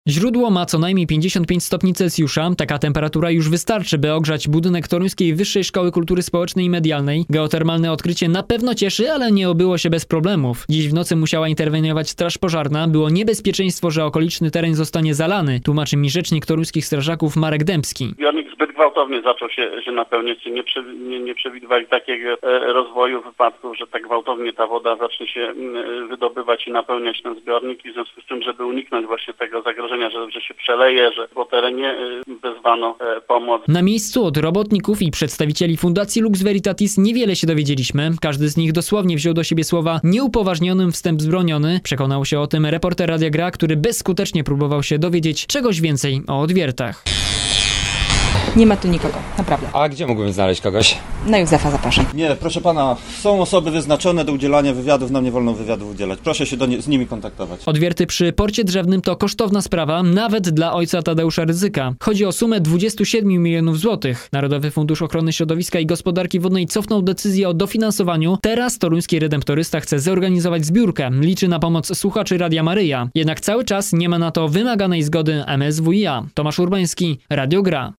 Źródło ma co najmniej 55 stopni Celsjusza. Taka temperatura już wystarczy, by ogrzać budynek Toruńskiej Wyższej Szkoły Kultury Społecznej i Medialnej. Geotermalne odkrycie na pewno cieszy, ale nie obyło się bez problemów. Dziś w nocy musiała interweniować straż pożarna. Było niebezpieczeństwo, że okoliczny teren zostanie zalany, tłumaczy mi rzecznik toruńskich strażaków Marek Dębski. Zbiornik zbyt gwałtownie zaczął się napełniać. Nie przewidywali takiego rozwoju wypadków, że tak gwałtownie ta woda zacznie się wydobywać i napełniać ten zbiornik. I w związku z tym, żeby uniknąć właśnie tego zagrożenia, że się przeleje, że po terenie wezwano pomoc. Na miejscu od robotników i przedstawicieli Fundacji Lux Veritatis niewiele się dowiedzieliśmy. Każdy z nich dosłownie wziął do siebie słowa nieupoważnionym wstęp wzbroniony. Przekonał się o tym reporter Radia Gra, który bezskutecznie próbował się dowiedzieć czegoś więcej o odwiertach. Nie ma tu nikogo, naprawdę. A gdzie mógłbym znaleźć kogoś? Na Józefa zapraszam. Nie, proszę pana, są osoby wyznaczone do udzielania wywiadów, nam nie wolno wywiadów udzielać. Proszę się z nimi kontaktować. Odwierty przy Porcie Drzewnym to kosztowna sprawa, nawet dla ojca Tadeusza Rydzyka. Chodzi o sumę 27 milionów złotych. Narodowy Fundusz Ochrony Środowiska i Gospodarki Wodnej cofnął decyzję o dofinansowaniu. Teraz toruński redemptorysta chce zorganizować zbiórkę. Liczy na pomoc słuchaczy Radia Maryja. Jednak cały czas nie ma na to wymaganej zgody MSWiA. Tomasz Urbański, Radio Gra.